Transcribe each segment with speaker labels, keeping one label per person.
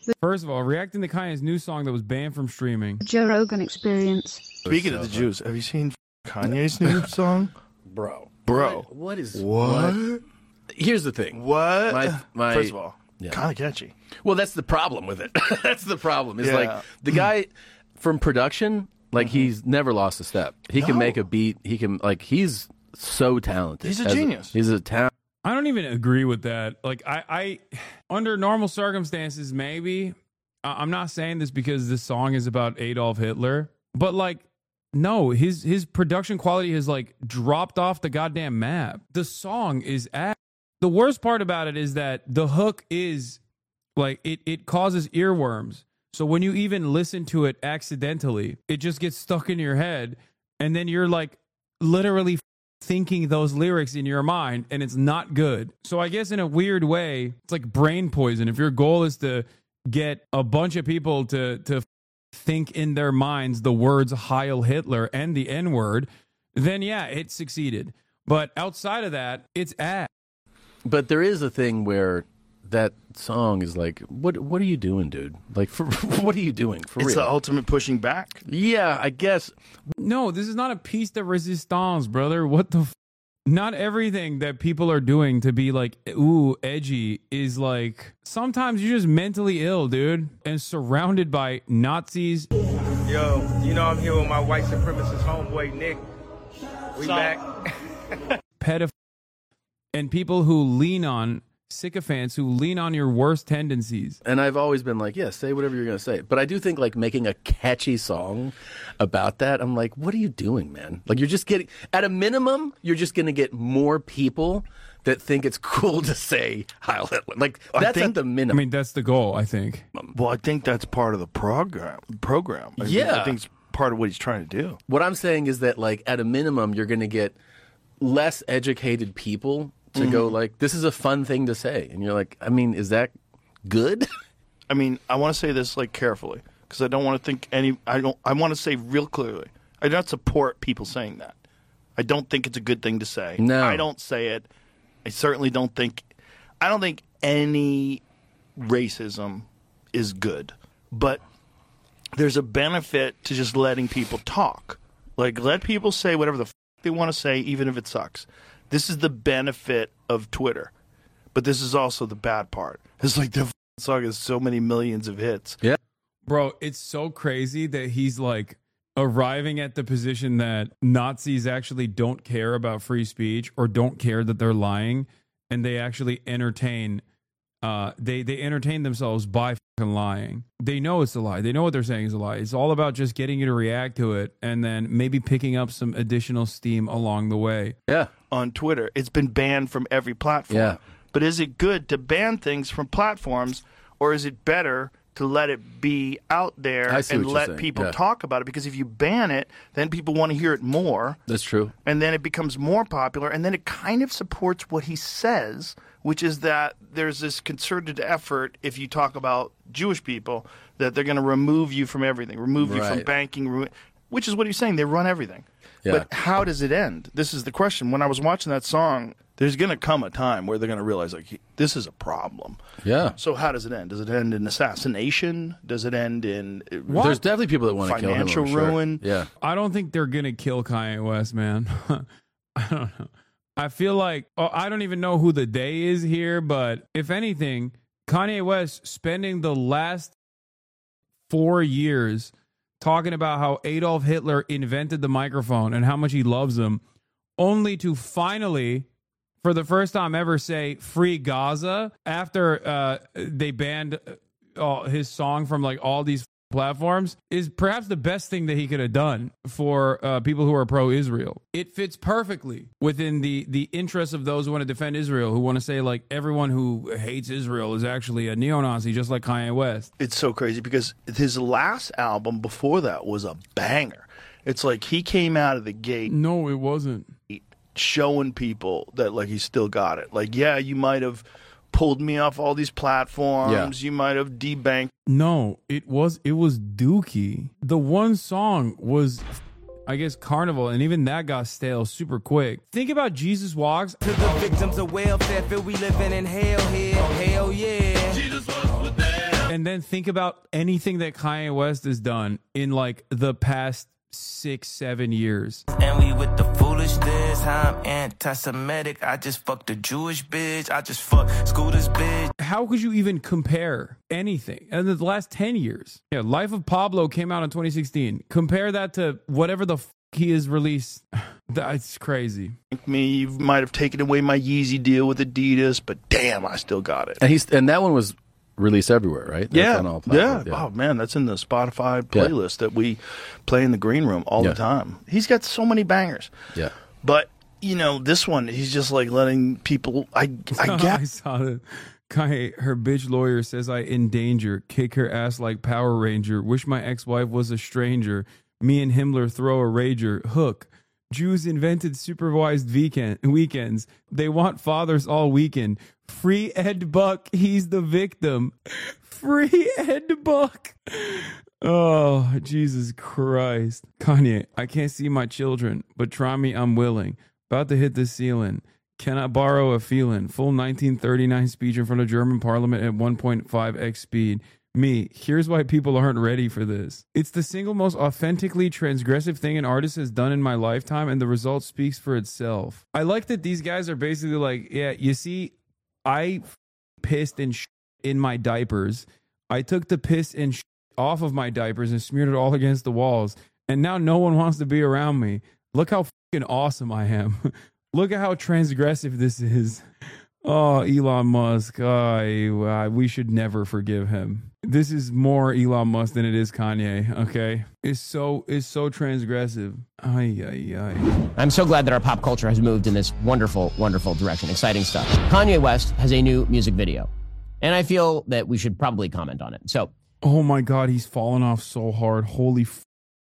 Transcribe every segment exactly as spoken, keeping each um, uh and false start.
Speaker 1: First of all, reacting to Kanye's new song that was banned from streaming.
Speaker 2: Joe Rogan Experience.
Speaker 3: Speaking of the Jews, have you seen Kanye's new song?
Speaker 4: Bro.
Speaker 3: Bro.
Speaker 4: What, what is...
Speaker 3: What?
Speaker 4: what? Here's the thing.
Speaker 3: What?
Speaker 4: My, my,
Speaker 3: First of all,
Speaker 4: yeah.
Speaker 3: kind of catchy.
Speaker 4: Well, that's the problem with it. That's the problem. It's
Speaker 3: Yeah.
Speaker 4: like the guy from production, like mm-hmm. he's never lost a step. He no. can make a beat. He can, like, he's so talented.
Speaker 3: He's a genius.
Speaker 4: A, he's a talent.
Speaker 1: I don't even agree with that. Like, I, I, under normal circumstances, maybe. I'm not saying this because this song is about Adolf Hitler, but like, no, his his production quality has like dropped off the goddamn map. The song is at the worst part about it is that the hook is like it it causes earworms. So when you even listen to it accidentally, it just gets stuck in your head, and then you're like literally thinking those lyrics in your mind, and it's not good. So I guess in a weird way, it's like brain poison. If your goal is to get a bunch of people to to think in their minds the words Heil Hitler and the N-word, then yeah, it succeeded. But outside of that, it's ass.
Speaker 4: But there is a thing where that song is like, what what are you doing, dude? Like, for, what are you doing? For
Speaker 3: it's
Speaker 4: real?
Speaker 3: the ultimate pushing back.
Speaker 4: Yeah, I guess.
Speaker 1: No, this is not a piece de resistance, brother. What the f- Not everything that people are doing to be like, ooh, edgy is like, sometimes you're just mentally ill, dude, and surrounded by Nazis.
Speaker 5: Yo, you know I'm here with my white supremacist homeboy, Nick. We
Speaker 3: so-
Speaker 5: back.
Speaker 1: Pedophiles and people who lean on sycophants who lean on your worst tendencies.
Speaker 4: And I've always been like, yeah, say whatever you're going to say. But I do think like making a catchy song about that, I'm like, what are you doing, man? Like you're just getting, at a minimum, you're just going to get more people that think it's cool to say Heil Hitler. Like that's
Speaker 3: think,
Speaker 4: at the minimum.
Speaker 1: I mean, that's the goal, I think.
Speaker 3: Well, I think that's part of the program. Program. I
Speaker 4: yeah.
Speaker 3: Think, I think it's part of what he's trying to do.
Speaker 4: What I'm saying is that like at a minimum, you're going to get less educated people to mm-hmm. go like, this is a fun thing to say. And you're like, I mean, is that good?
Speaker 3: I mean, I want to say this like carefully because I don't want to think any, I don't, I want to say real clearly, I don't support people saying that. I don't think it's a good thing to say.
Speaker 4: No.
Speaker 3: I don't say it. I certainly don't think, I don't think any racism is good. But there's a benefit to just letting people talk. Like, let people say whatever the f- they want to say, even if it sucks. This is the benefit of Twitter. But this is also the bad part. It's like the f- song has so many millions of hits.
Speaker 4: Yeah.
Speaker 1: Bro, it's so crazy that he's like arriving at the position that Nazis actually don't care about free speech or don't care that they're lying, and they actually entertain uh they they entertain themselves by fucking lying. They know it's a lie. They know what they're saying is a lie. It's all about just getting you to react to it and then maybe picking up some additional steam along the way.
Speaker 4: Yeah.
Speaker 3: On Twitter, it's been banned from every platform.
Speaker 4: Yeah.
Speaker 3: But is it good to ban things from platforms, or is it better to let it be out there and let
Speaker 4: saying.
Speaker 3: people
Speaker 4: yeah.
Speaker 3: talk about it? Because if you ban it, then people want to hear it more.
Speaker 4: That's true.
Speaker 3: And then it becomes more popular, and then it kind of supports what he says, which is that there's this concerted effort, if you talk about Jewish people, that they're going to remove you from everything, remove
Speaker 4: right.
Speaker 3: you from banking, remo- which is what he's saying. They run everything.
Speaker 4: Yeah.
Speaker 3: But how does it end? This is the question. When I was watching that song, there's going to come a time where they're going to realize, like, this is a problem.
Speaker 4: Yeah.
Speaker 3: So how does it end? Does it end in assassination? Does it end in
Speaker 4: what? There's definitely people that want to kill him.
Speaker 3: Financial ruin?
Speaker 4: Sure. Yeah.
Speaker 1: I don't think they're going to kill Kanye West, man. I don't know. I feel like, oh, I don't even know who the day is here, but if anything, Kanye West spending the last four years talking about how Adolf Hitler invented the microphone and how much he loves him, only to finally, for the first time ever, say free Gaza after uh, they banned uh, his song from like all these platforms, is perhaps the best thing that he could have done for uh, people who are pro-Israel. It fits perfectly within the the interests of those who want to defend Israel, who want to say like everyone who hates Israel is actually a neo-Nazi, just like Kanye West.
Speaker 3: It's so crazy because his last album before that was a banger. It's like he came out of the gate.
Speaker 1: No, it wasn't.
Speaker 3: Showing people that like he still got it. Like, yeah, you might have pulled me off all these platforms. Yeah. You might have debanked.
Speaker 1: No, it was it was Dookie. The one song was, I guess, Carnival, and even that got stale super quick. Think about Jesus Walks.
Speaker 6: To the victims of welfare, feel we living in hell here. Hell yeah. Jesus Walks with them.
Speaker 1: And And then think about anything that Kanye West has done in like the past six, seven years.
Speaker 2: And we with the foolishness, how I'm anti-Semitic. I just fucked a Jewish bitch. I just fucked Scooter's bitch.
Speaker 1: How could you even compare anything in the last ten years? Yeah, Life of Pablo came out in twenty sixteen. Compare that to whatever the f- he has released. That's crazy.
Speaker 3: Me, you might have taken away my Yeezy deal with Adidas, but damn, I still got it.
Speaker 4: And he's and that one was released everywhere, right? That's
Speaker 3: Yeah,
Speaker 4: on all
Speaker 3: yeah.
Speaker 4: platforms,
Speaker 3: Oh man, that's in the Spotify
Speaker 4: Yeah.
Speaker 3: playlist that we play in the green room all
Speaker 4: Yeah.
Speaker 3: the time. He's got so many bangers.
Speaker 4: Yeah.
Speaker 3: But you know, this one, he's just like letting people. I I
Speaker 1: I
Speaker 3: get.
Speaker 1: saw that. Kanye, her bitch lawyer says I in danger. Kick her ass like Power Ranger. Wish my ex-wife was a stranger. Me and Himmler throw a rager. Hook. Jews invented supervised weekend, weekends. They want fathers all weekend. Free Ed Buck. He's the victim. Free Ed Buck. Oh, Jesus Christ. Kanye, I can't see my children, but try me, I'm willing. About to hit the ceiling. Cannot borrow a feeling. Full nineteen thirty-nine speech in front of German parliament at one point five x speed. Me, here's why people aren't ready for this. It's the single most authentically transgressive thing an artist has done in my lifetime, and the result speaks for itself. I like that these guys are basically like, yeah, you see, I f- pissed and sh- in my diapers. I took the piss and sh- off of my diapers and smeared it all against the walls, and now no one wants to be around me. Look how fucking awesome I am. Look at how transgressive this is. Oh, Elon Musk. Oh, I- we should never forgive him. This is more Elon Musk than it is Kanye, okay? It's so it's so transgressive. Ay, ay, ay.
Speaker 6: I'm so glad that our pop culture has moved in this wonderful, wonderful direction. Exciting stuff. Kanye West has a new music video, and I feel that we should probably comment on it. So,
Speaker 1: Oh my God, he's fallen off so hard. Holy f-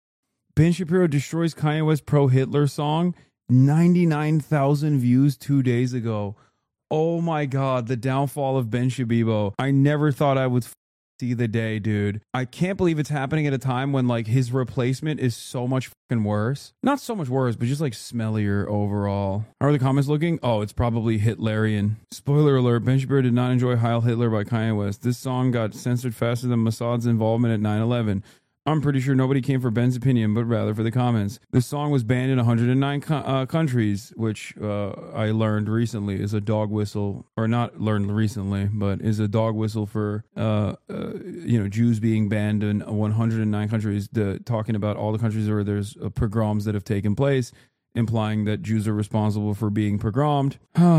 Speaker 1: Ben Shapiro destroys Kanye West pro Hitler song. ninety-nine thousand views two days ago. Oh my God, the downfall of Ben Shabibo. I never thought I would f- see the day, dude. I can't believe it's happening at a time when like his replacement is so much fucking worse. Not so much worse, but just like smellier overall. How are the comments looking? Oh, it's probably Hitlerian. Spoiler alert, Ben Shapiro did not enjoy Heil Hitler by Kanye West. This song got censored faster than Mossad's involvement at nine eleven. I'm pretty sure nobody came for Ben's opinion, but rather for the comments. The song was banned in one hundred nine co- uh, countries, which uh, I learned recently is a dog whistle, or not learned recently, but is a dog whistle for uh, uh, you know Jews being banned in one hundred nine countries. The, talking about all the countries where there's uh, pogroms that have taken place, implying that Jews are responsible for being pogromed.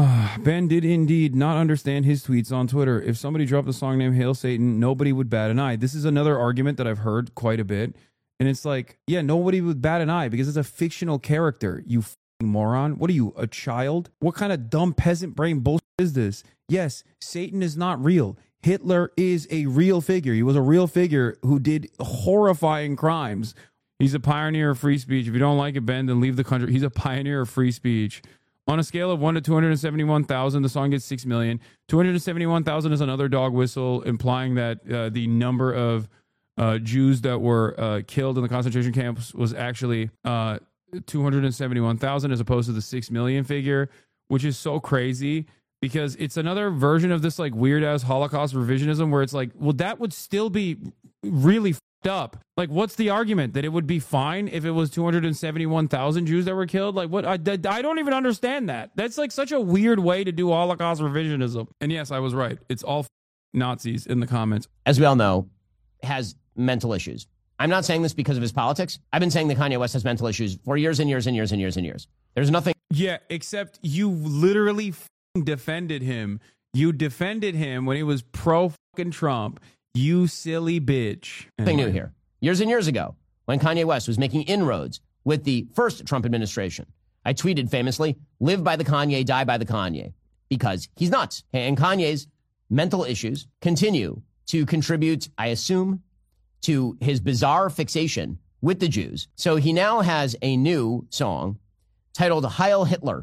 Speaker 1: Ben did indeed not understand his tweets on Twitter. If somebody dropped a song named Hail Satan, nobody would bat an eye. This is another argument that I've heard quite a bit. And it's like, yeah, nobody would bat an eye because it's a fictional character, you f***ing moron. What are you, a child? What kind of dumb peasant brain bullshit is this? Yes, Satan is not real. Hitler is a real figure. He was a real figure who did horrifying crimes. He's a pioneer of free speech. If you don't like it, Ben, then leave the country. He's a pioneer of free speech. On a scale of one to two hundred seventy-one thousand, the song gets six million. two hundred seventy-one thousand is another dog whistle, implying that uh, the number of uh, Jews that were uh, killed in the concentration camps was actually uh, two hundred seventy-one thousand as opposed to the six million figure, which is so crazy because it's another version of this like weird ass Holocaust revisionism where it's like, well, that would still be really up. Like, what's the argument that it would be fine if it was two hundred seventy-one thousand Jews that were killed? Like, what? I, I don't even understand that. That's like such a weird way to do Holocaust revisionism. And yes, I was right. It's all Nazis in the comments.
Speaker 6: as we all know, has mental issues. I'm not saying this because of his politics. I've been saying that Kanye West has mental issues for years and years and years and years and years. There's nothing.
Speaker 1: Yeah, except you literally f***ing defended him. You defended him when he was pro fucking Trump. You silly bitch.
Speaker 6: Nothing new here. Years and years ago, when Kanye West was making inroads with the first Trump administration, I tweeted famously, live by the Kanye, die by the Kanye, because he's nuts. And Kanye's mental issues continue to contribute, I assume, to his bizarre fixation with the Jews. So he now has a new song titled Heil Hitler.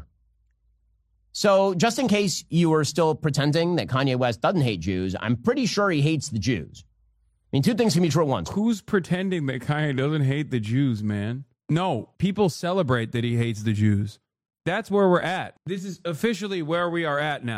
Speaker 6: So just in case you were still pretending that Kanye West doesn't hate Jews, I'm pretty sure he hates the Jews. I mean, two things can be true at once.
Speaker 1: Who's pretending that Kanye doesn't hate the Jews, man? No, people celebrate that he hates the Jews. That's where we're at. This is officially where we are at now.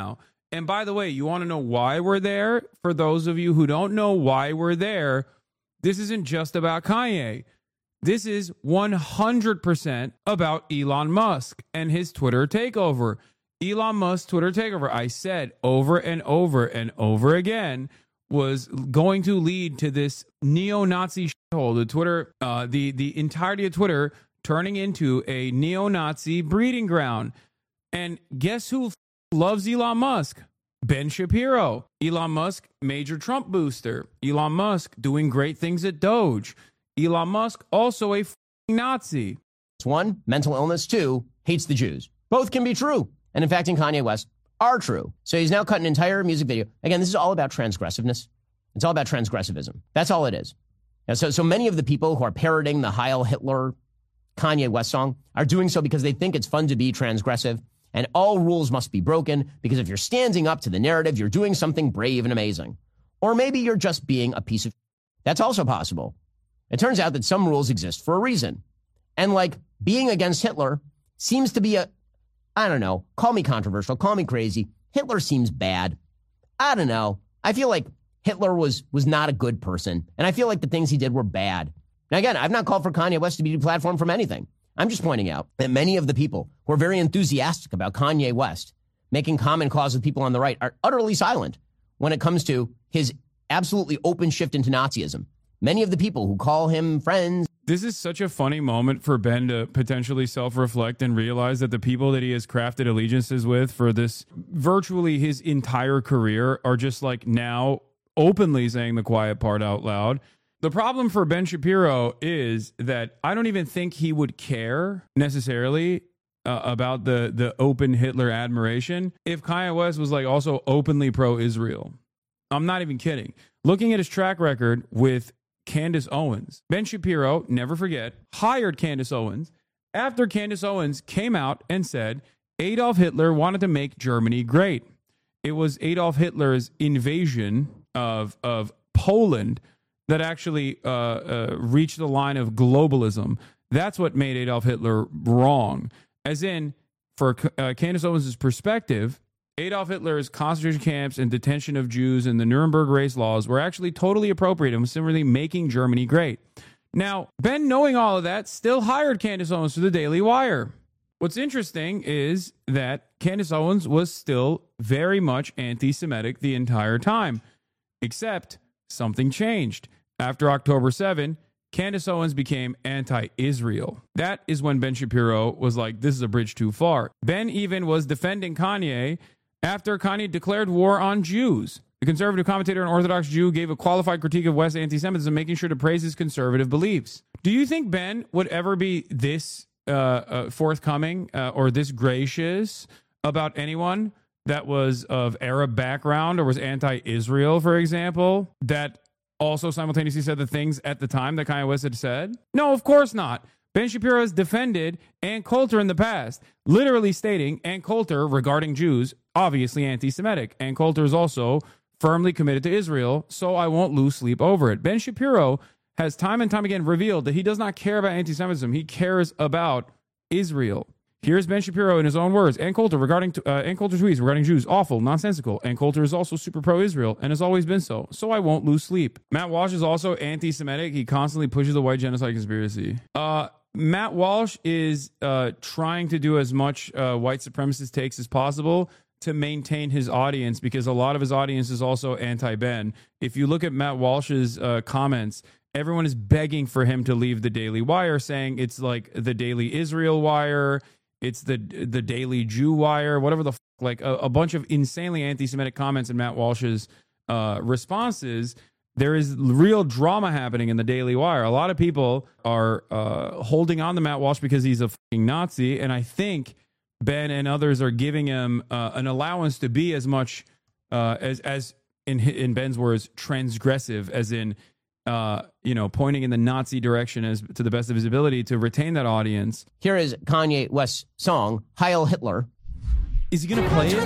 Speaker 1: And by the way, you want to know why we're there? For those of you who don't know why we're there, this isn't just about Kanye. This is one hundred percent about Elon Musk and his Twitter takeover. Elon Musk's Twitter takeover, I said over and over and over again, was going to lead to this neo-Nazi shithole. The Twitter, uh, the, the entirety of Twitter turning into a neo-Nazi breeding ground. And guess who loves Elon Musk? Ben Shapiro. Elon Musk, major Trump booster. Elon Musk doing great things at Doge. Elon Musk, also a f***ing Nazi.
Speaker 6: It's one, mental illness. Two, hates the Jews. Both can be true. And in fact, in Kanye West, are true. So he's now cut an entire music video. Again, this is all about transgressiveness. It's all about transgressivism. That's all it is. And so, so many of the people who are parroting the Heil Hitler Kanye West song are doing so because they think it's fun to be transgressive. And all rules must be broken because if you're standing up to the narrative, you're doing something brave and amazing. Or maybe you're just being a piece of... That's also possible. It turns out that some rules exist for a reason. And like being against Hitler seems to be a, I don't know, call me controversial, call me crazy. Hitler seems bad. I don't know. I feel like Hitler was was not a good person. And I feel like the things he did were bad. Now, again, I've not called for Kanye West to be deplatformed from anything. I'm just pointing out that many of the people who are very enthusiastic about Kanye West making common cause with people on the right are utterly silent when it comes to his absolutely open shift into Nazism. Many of the people who call him friends.
Speaker 1: This is such a funny moment for Ben to potentially self-reflect and realize that the people that he has crafted allegiances with for this virtually his entire career are just like now openly saying the quiet part out loud. The problem for Ben Shapiro is that I don't even think he would care necessarily uh, about the, the open Hitler admiration if Kanye West was like also openly pro-Israel. I'm not even kidding. Looking at his track record with Candace Owens, Ben Shapiro, never forget, hired Candace Owens after Candace Owens came out and said Adolf Hitler wanted to make Germany great. It was Adolf Hitler's invasion of, of Poland that actually uh, uh, reached the line of globalism. That's what made Adolf Hitler wrong. As in, for uh, Candace Owens' perspective, Adolf Hitler's concentration camps and detention of Jews and the Nuremberg race laws were actually totally appropriate and was simply making Germany great. Now, Ben, knowing all of that, still hired Candace Owens for the Daily Wire. What's interesting is that Candace Owens was still very much anti-Semitic the entire time, except something changed. After October seventh, Candace Owens became anti-Israel. That is when Ben Shapiro was like, this is a bridge too far. Ben even was defending Kanye after Kanye declared war on Jews. The conservative commentator and Orthodox Jew gave a qualified critique of West's anti-Semitism, making sure to praise his conservative beliefs. Do you think Ben would ever be this uh, uh, forthcoming uh, or this gracious about anyone that was of Arab background or was anti-Israel, for example, that also simultaneously said the things at the time that Kanye West had said? No, of course not. Ben Shapiro has defended Ann Coulter in the past, literally stating Ann Coulter regarding Jews, obviously anti-Semitic. Ann Coulter is also firmly committed to Israel, so I won't lose sleep over it. Ben Shapiro has time and time again revealed that he does not care about anti-Semitism. He cares about Israel. Here's Ben Shapiro in his own words. Ann Coulter regarding uh, Ann Coulter's tweets regarding Jews, awful, nonsensical. Ann Coulter is also super pro-Israel and has always been so. So I won't lose sleep. Matt Walsh is also anti-Semitic. He constantly pushes the white genocide conspiracy. Uh, Matt Walsh is uh, trying to do as much uh, white supremacist takes as possible to maintain his audience because a lot of his audience is also anti-Ben. If you look at Matt Walsh's uh, comments, everyone is begging for him to leave the Daily Wire, saying it's like the Daily Israel Wire. It's the the Daily Jew Wire, whatever the f- like a, a bunch of insanely anti-Semitic comments in Matt Walsh's uh, responses. There is real drama happening in the Daily Wire. A lot of people are uh, holding on to Matt Walsh because he's a fucking Nazi, and I think Ben and others are giving him uh, an allowance to be as much uh, as as in in Ben's words transgressive, as in. Uh, you know, pointing in the Nazi direction as to the best of his ability to retain that audience.
Speaker 6: Here is Kanye West's song, Heil Hitler.
Speaker 1: Is he going to play it?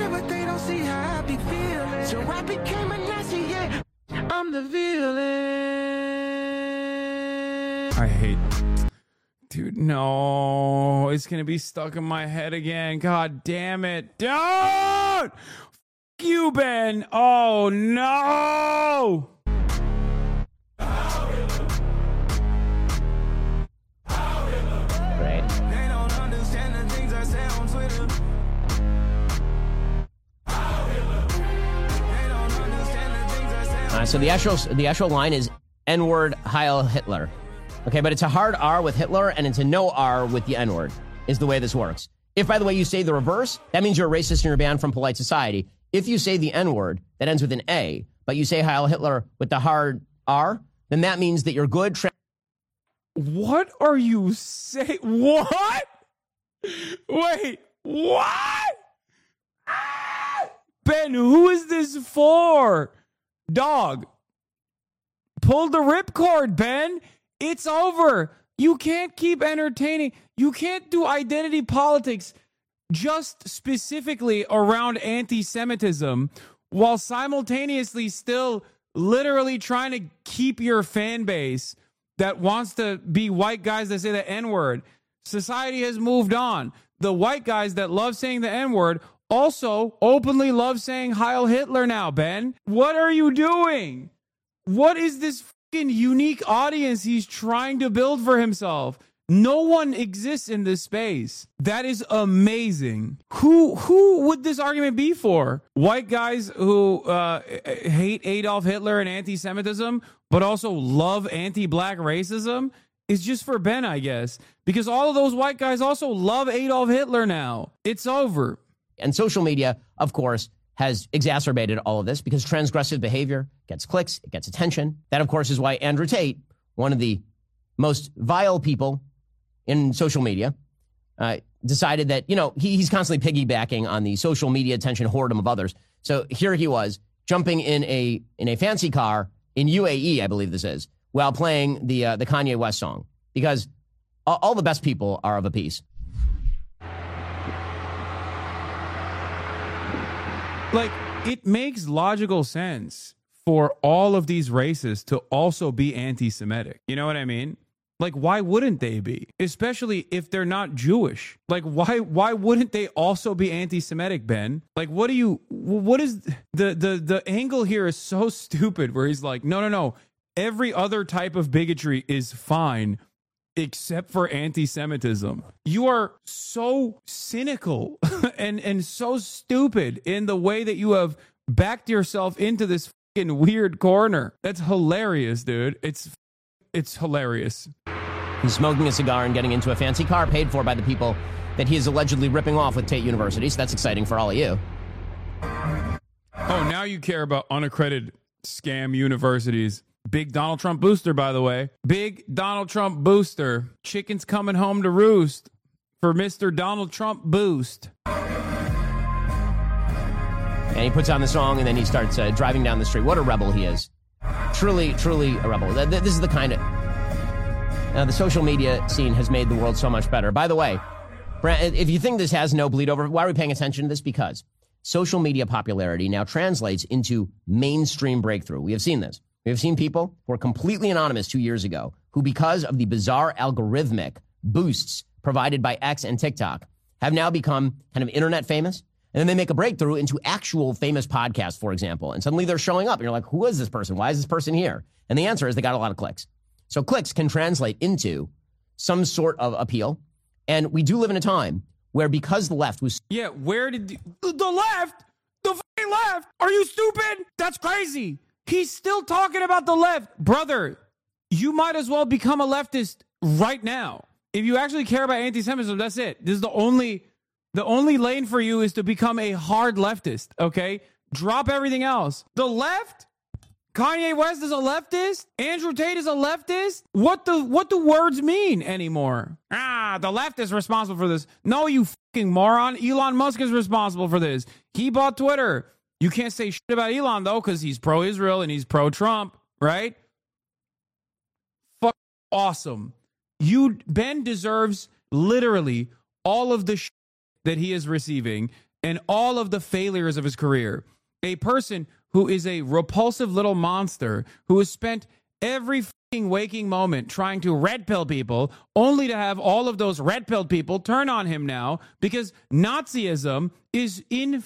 Speaker 1: I hate... Dude, no. It's going to be stuck in my head again. God damn it. Don't! you, Ben. Oh, no.
Speaker 6: Right.
Speaker 2: They don't understand the things I say on Twitter. They don't understand the things I say on
Speaker 6: Uh, so the actual the actual line is N-word Heil Hitler. Okay, but it's a hard R with Hitler and it's a no R with the N-word is the way this works. If, by the way, you say the reverse, that means you're a racist and you're banned from polite society. If you say the N-word that ends with an A, but you say Heil Hitler with the hard R, then that means that you're good. Tra-
Speaker 1: What are you saying? What? Wait, what? Ah! Ben, who is this for? Dog, pull the ripcord, Ben. It's over. You can't keep entertaining. You can't do identity politics just specifically around anti-Semitism while simultaneously still literally trying to keep your fan base that wants to be white guys that say the N-word. Society has moved on. The white guys that love saying the N-word also openly love saying Heil Hitler now, Ben. What are you doing? What is this fucking unique audience he's trying to build for himself? No one exists in this space. That is amazing. Who who would this argument be for? White guys who uh, hate Adolf Hitler and anti-Semitism, but also love anti-black racism? Is just for Ben, I guess. Because all of those white guys also love Adolf Hitler now. It's over.
Speaker 6: And social media, of course, has exacerbated all of this because transgressive behavior gets clicks, it gets attention. That, of course, is why Andrew Tate, one of the most vile people in social media, uh, decided that, you know, he, he's constantly piggybacking on the social media attention whoredom of others. So here he was jumping in a in a fancy car in U A E, I believe this is, while playing the uh, the Kanye West song, because all, all the best people are of a piece.
Speaker 1: Like, it makes logical sense for all of these races to also be anti-Semitic. You know what I mean? Like, why wouldn't they be? Especially if they're not Jewish. Like, why why wouldn't they also be anti-Semitic, Ben? Like, what do you, what is, the, the, the angle here is so stupid where he's like, no, no, no. Every other type of bigotry is fine except for anti-Semitism. You are so cynical and, and so stupid in the way that you have backed yourself into this fucking weird corner. That's hilarious, dude. It's It's hilarious.
Speaker 6: He's smoking a cigar and getting into a fancy car paid for by the people that he is allegedly ripping off with Tate University. So that's exciting for all of you.
Speaker 1: Oh, now you care about unaccredited scam universities. Big Donald Trump booster, by the way. Big Donald Trump booster. Chicken's coming home to roost for Mister Donald Trump boost.
Speaker 6: And he puts on the song and then he starts uh, driving down the street. What a rebel he is. Truly, truly a rebel. This is the kind of... Now, the social media scene has made the world so much better. By the way, if you think this has no bleed over, why are we paying attention to this? Because social media popularity now translates into mainstream breakthrough. We have seen this. We have seen people who were completely anonymous two years ago who, because of the bizarre algorithmic boosts provided by X and TikTok, have now become kind of internet famous. And then they make a breakthrough into actual famous podcasts, for example. And suddenly they're showing up. And you're like, who is this person? Why is this person here? And the answer is they got a lot of clicks. So clicks can translate into some sort of appeal. And we do live in a time where, because the left was...
Speaker 1: Yeah, where did... The, the left? The fucking left? Are you stupid? That's crazy. He's still talking about the left. Brother, you might as well become a leftist right now. If you actually care about anti-Semitism, that's it. This is the only... The only lane for you is to become a hard leftist, okay? Drop everything else. The left? Kanye West is a leftist? Andrew Tate is a leftist? What the what do words mean anymore? Ah, the left is responsible for this. No, you fucking moron. Elon Musk is responsible for this. He bought Twitter. You can't say shit about Elon, though, because he's pro-Israel and he's pro-Trump, right? Fuck awesome. You, Ben deserves literally all of the shit that he is receiving and all of the failures of his career. A person who is a repulsive little monster who has spent every fucking waking moment trying to red pill people, only to have all of those red pilled people turn on him now because Nazism is in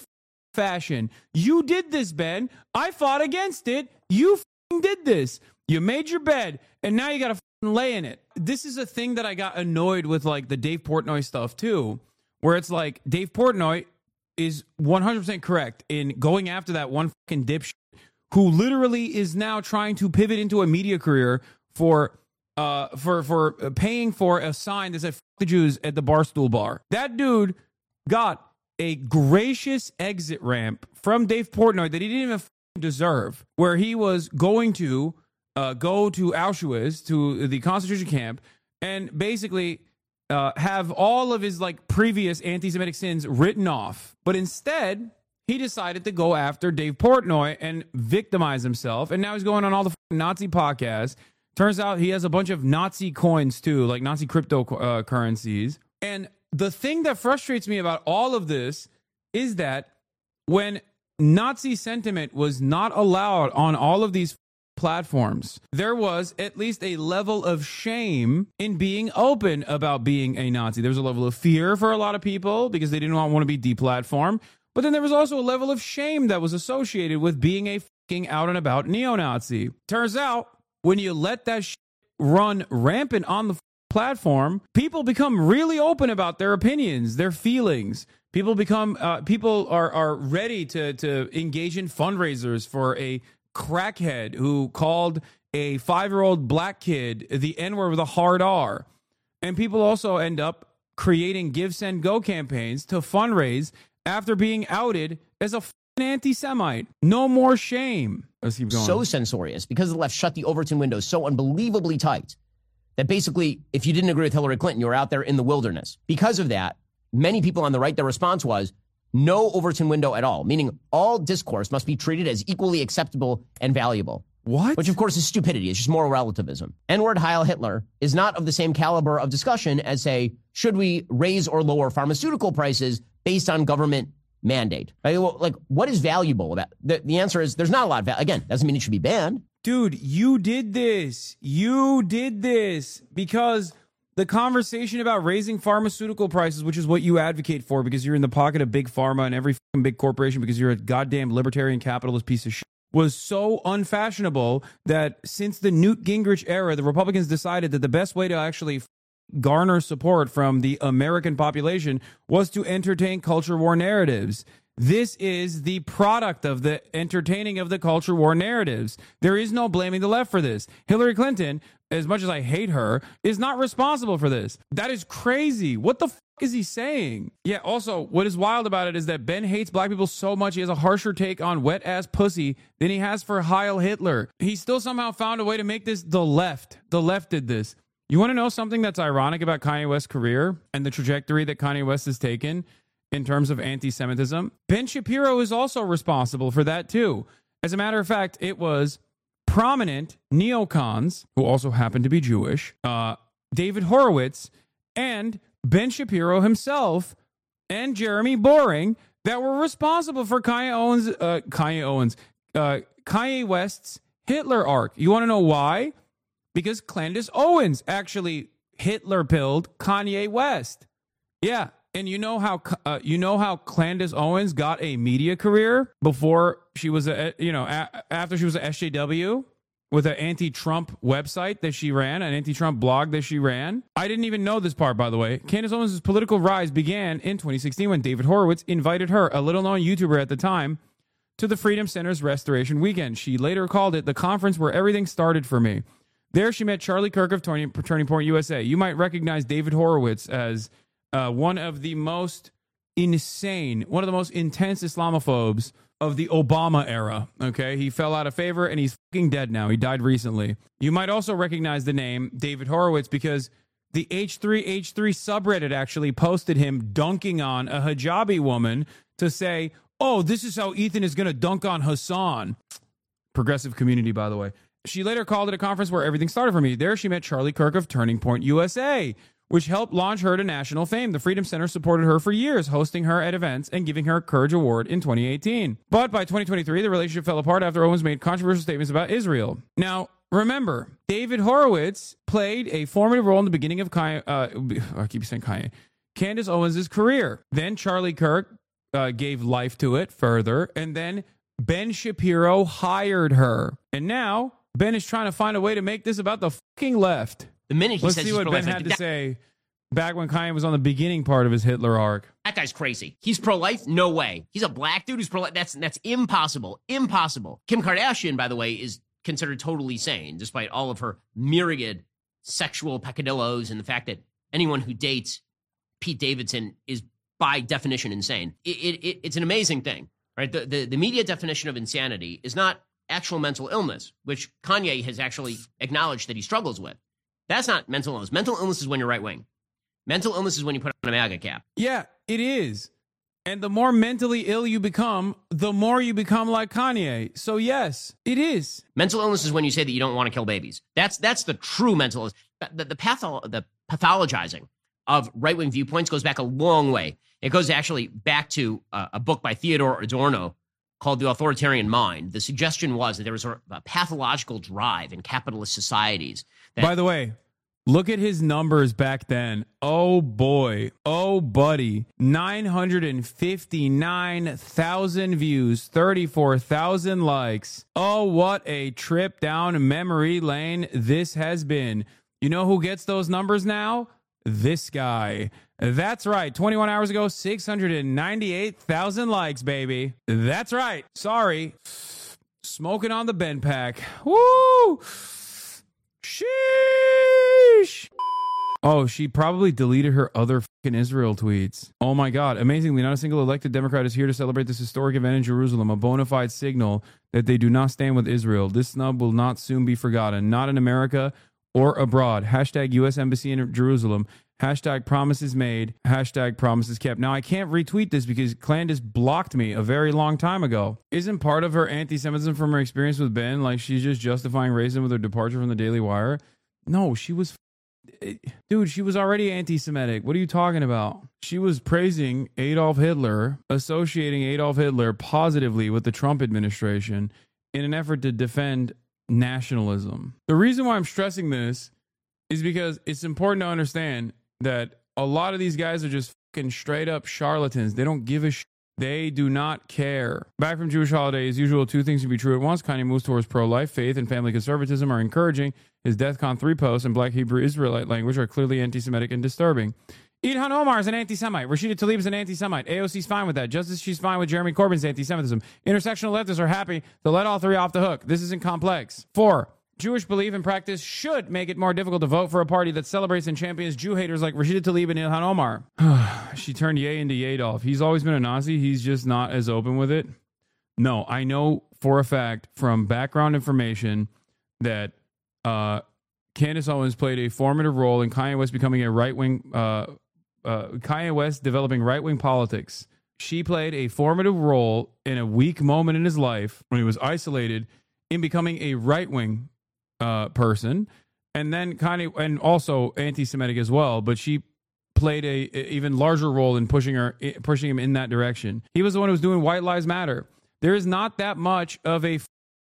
Speaker 1: fashion. You did this, Ben. I fought against it. You f***ing did this. You made your bed, and now you got to f***ing lay in it. This is a thing that I got annoyed with, like, the Dave Portnoy stuff, too, where it's like Dave Portnoy is one hundred percent correct in going after that one fucking dipshit who literally is now trying to pivot into a media career for uh for for paying for a sign that said "fuck the Jews" at the Barstool bar. That dude got a gracious exit ramp from Dave Portnoy that he didn't even deserve, where he was going to uh, go to Auschwitz, to the concentration camp, and basically uh, have all of his like previous anti-Semitic sins written off. But instead, he decided to go after Dave Portnoy and victimize himself. And now he's going on all the Nazi podcasts. Turns out he has a bunch of Nazi coins too, like Nazi cryptocurrencies. And the thing that frustrates me about all of this is that when Nazi sentiment was not allowed on all of these platforms, there was at least a level of shame in being open about being a Nazi. There was a level of fear for a lot of people because they didn't want to be deplatformed. But then there was also a level of shame that was associated with being a fucking out and about neo-Nazi. Turns out, when you let that shit run rampant on the platform, people become really open about their opinions, their feelings. People become uh, people are are ready to to engage in fundraisers for a crackhead who called a five-year-old black kid the N-word with a hard R. And people also end up creating Give, Send, Go campaigns to fundraise after being outed as a f***ing anti-Semite. No more shame. Let's keep going.
Speaker 6: So censorious because the left shut the Overton window so unbelievably tight that basically, if you didn't agree with Hillary Clinton, you were out there in the wilderness. Because of that, many people on the right, their response was no Overton window at all, meaning all discourse must be treated as equally acceptable and valuable.
Speaker 1: What?
Speaker 6: Which, of course, is stupidity. It's just moral relativism. N-word Heil Hitler is not of the same caliber of discussion as, say, should we raise or lower pharmaceutical prices based on government mandate? Right? Well, like, what is valuable about the, the answer is there's not a lot of value. Again, doesn't mean it should be banned.
Speaker 1: Dude, you did this. You did this because the conversation about raising pharmaceutical prices, which is what you advocate for because you're in the pocket of big pharma and every fucking big corporation because you're a goddamn libertarian capitalist piece of shit, was so unfashionable that since the Newt Gingrich era, the Republicans decided that the best way to actually garner support from the American population was to entertain culture war narratives. This is the product of the entertaining of the culture war narratives. There is no blaming the left for this. Hillary Clinton, as much as I hate her, is not responsible for this. That is crazy. What the f*** is he saying? Yeah, also, what is wild about it is that Ben hates black people so much he has a harsher take on wet-ass pussy than he has for Heil Hitler. He still somehow found a way to make this the left. The left did this. You want to know something that's ironic about Kanye West's career and the trajectory that Kanye West has taken in terms of anti-Semitism? Ben Shapiro is also responsible for that too. As a matter of fact, it was prominent neocons, who also happen to be Jewish, uh, David Horowitz, and Ben Shapiro himself, and Jeremy Boring, that were responsible for Kanye Owens, uh, Kanye Owens, uh, Kanye West's Hitler arc. You want to know why? Because Candace Owens actually Hitler-pilled Kanye West. Yeah. And you know how uh, you know how Candace Owens got a media career before she was a you know a, after she was a S J W with an anti-Trump website that she ran, an anti-Trump blog that she ran. I didn't even know this part, by the way. Candace Owens' political rise began in twenty sixteen when David Horowitz invited her, a little-known YouTuber at the time, to the Freedom Center's Restoration Weekend. She later called it the conference where everything started for me. There, she met Charlie Kirk of Turning, Turning Point U S A. You might recognize David Horowitz as Uh, one of the most insane, one of the most intense Islamophobes of the Obama era. Okay, he fell out of favor and he's fucking dead now. He died recently. You might also recognize the name David Horowitz because the H three H three subreddit actually posted him dunking on a hijabi woman to say, oh, this is how Ethan is going to dunk on Hassan. Progressive community, by the way. She later called it a conference where everything started for me. There she met Charlie Kirk of Turning Point U S A, which helped launch her to national fame. The Freedom Center supported her for years, hosting her at events and giving her a Courage Award in twenty eighteen. But by twenty twenty-three, the relationship fell apart after Owens made controversial statements about Israel. Now, remember, David Horowitz played a formative role in the beginning of Kanye, uh, I keep saying Kanye, Candace Owens' career. Then Charlie Kirk uh, gave life to it further. And then Ben Shapiro hired her. And now Ben is trying to find a way to make this about the fucking left.
Speaker 6: The minute he
Speaker 1: Let's
Speaker 6: says
Speaker 1: see
Speaker 6: he's
Speaker 1: what Ben
Speaker 6: pro-life,
Speaker 1: had
Speaker 6: like,
Speaker 1: to say back when Kanye was on the beginning part of his Hitler arc.
Speaker 6: that guy's crazy. He's pro-life? No way. He's a black dude who's pro-life. That's that's impossible. Impossible. Kim Kardashian, by the way, is considered totally sane, despite all of her myriad sexual peccadillos and the fact that anyone who dates Pete Davidson is by definition insane. It, it, it, it's an amazing thing, right? The, the the media definition of insanity is not actual mental illness, which Kanye has actually acknowledged that he struggles with. That's not mental illness. Mental illness is when you're right wing. Mental illness is when you put on a MAGA cap.
Speaker 1: Yeah, it is. And the more mentally ill you become, the more you become like Kanye. So yes, it is.
Speaker 6: Mental illness is when you say that you don't want to kill babies. That's that's the true mental illness. The, the, patho- the pathologizing of right-wing viewpoints goes back a long way. It goes actually back to uh, a book by Theodore Adorno called The Authoritarian Mind. The suggestion was that there was a, a pathological drive in capitalist societies. That-
Speaker 1: By the way, look at his numbers back then. Oh boy. Oh buddy. nine hundred fifty-nine thousand views, thirty-four thousand likes. Oh, what a trip down memory lane this has been. You know who gets those numbers now? This guy. That's right. twenty-one hours ago, six hundred ninety-eight thousand likes, baby. That's right. Sorry. Smoking on the Ben pack. Woo! Sheesh. Oh, she probably deleted her other fucking Israel tweets. Oh my God. Amazingly, not a single elected Democrat is here to celebrate this historic event in Jerusalem, a bona fide signal that they do not stand with Israel. This snub will not soon be forgotten, not in America or abroad. Hashtag U S Embassy in Jerusalem. Hashtag promises made. Hashtag promises kept. Now, I can't retweet this because Clandis blocked me a very long time ago. Isn't part of her anti-Semitism from her experience with Ben like she's just justifying racism with her departure from the Daily Wire? No, she was... Dude, she was already anti-Semitic. What are you talking about? She was praising Adolf Hitler, associating Adolf Hitler positively with the Trump administration in an effort to defend nationalism. The reason why I'm stressing this is because it's important to understand that a lot of these guys are just fucking straight up charlatans. They don't give a shit. They do not care. Back from Jewish Holiday, as usual, two things can be true at once. Kanye moves towards pro-life. Faith and family conservatism are encouraging. His DEFCON three posts and Black Hebrew Israelite language are clearly anti-Semitic and disturbing. Ilhan Omar is an anti-Semite. Rashida Tlaib is an anti-Semite. A O C's fine with that. Just as she's fine with Jeremy Corbyn's anti-Semitism. Intersectional leftists are happy to let all three off the hook. This isn't complex. Four. Jewish belief and practice should make it more difficult to vote for a party that celebrates and champions Jew haters like Rashida Tlaib and Ilhan Omar. She turned Ye into Yadolf. He's always been a Nazi. He's just not as open with it. No, I know for a fact from background information that uh, Candace Owens played a formative role in Kanye West becoming a right-wing, uh, uh, Kanye West developing right-wing politics. She played a formative role in a weak moment in his life when he was isolated in becoming a right-wing Uh, person, and then kind of, and also anti-Semitic as well. But she played a, a even larger role in pushing her, pushing him in that direction. He was the one who was doing White Lives Matter. There is not that much of a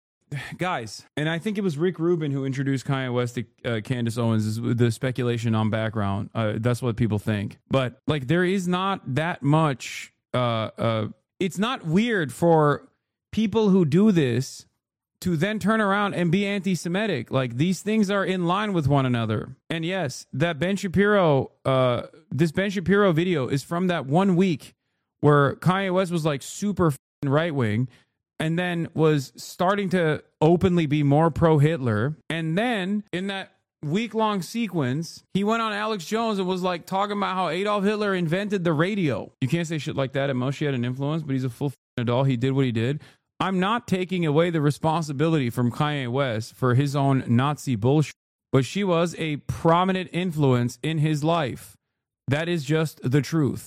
Speaker 1: guys, and I think it was Rick Rubin who introduced Kanye West to uh, Candace Owens. Is the speculation on background. Uh, that's what people think. But like, there is not that much. Uh, uh, it's not weird for people who do this to then turn around and be anti-Semitic. Like, these things are in line with one another. And yes, that Ben Shapiro, uh, this Ben Shapiro video is from that one week where Kanye West was like super right-wing and then was starting to openly be more pro-Hitler. And then in that week-long sequence, he went on Alex Jones and was like talking about how Adolf Hitler invented the radio. You can't say shit like that. At most, she had an influence, but he's a full adult. He did what he did. I'm not taking away the responsibility from Kanye West for his own Nazi bullshit, but she was a prominent influence in his life. That is just the truth.